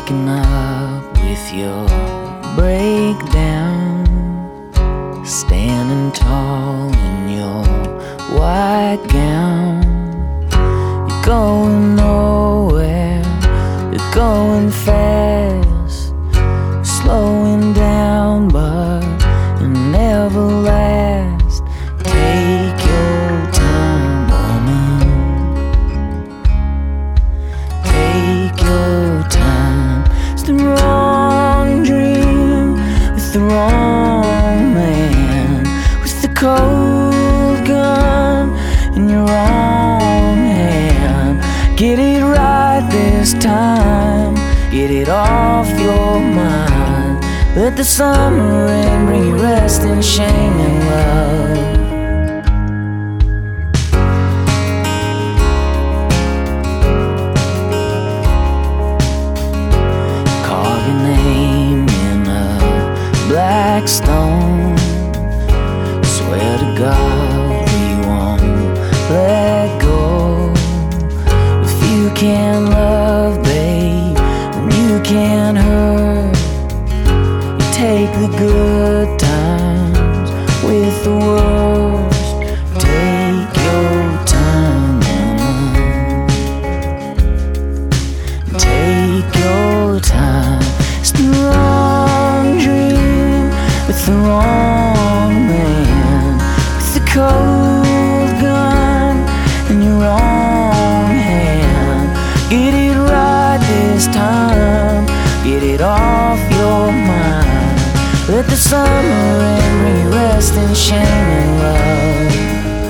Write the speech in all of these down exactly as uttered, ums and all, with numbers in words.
waking up with your breakdown, standing tall in your white gown. You're going nowhere, you're going fast, slowing down but you never last. Take your time, woman, take your time. It's the wrong dream with the wrong man, with the cold gun in your wrong hand. Get it right this time, get it off your mind. Let the summer rain bring you rest and shame and love. Carve your name in a black stone. Swear to God we won't let go. If you can't love, babe, then you can't hurt. Take the good times with the worst. Take your time, woman, take your time. It's the wrong dream with the wrong man, with the cold gun in your wrong hand. Get it right this time, get it off your mind. Let the summer rain bring you rest and shame and love.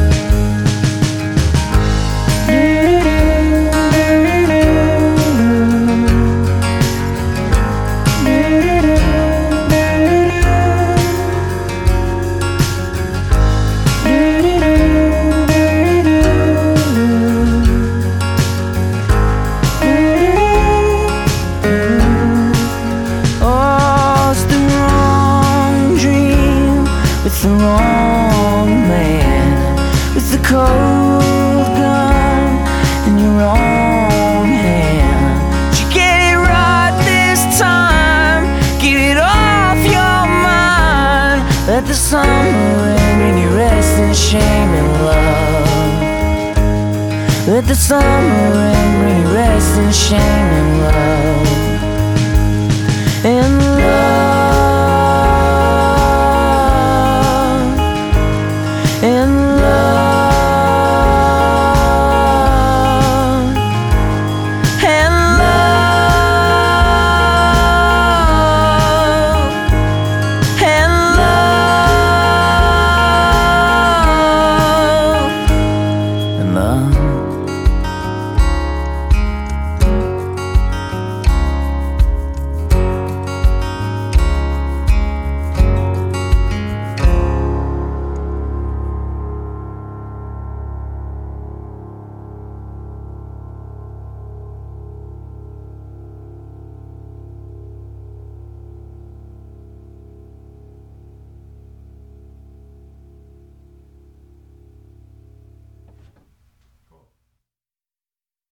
The wrong man, with the cold gun in your wrong hand. You get it right this time, get it off your mind. Let the summer rain bring you rest and shame and love. Let the summer rain bring you rest and shame.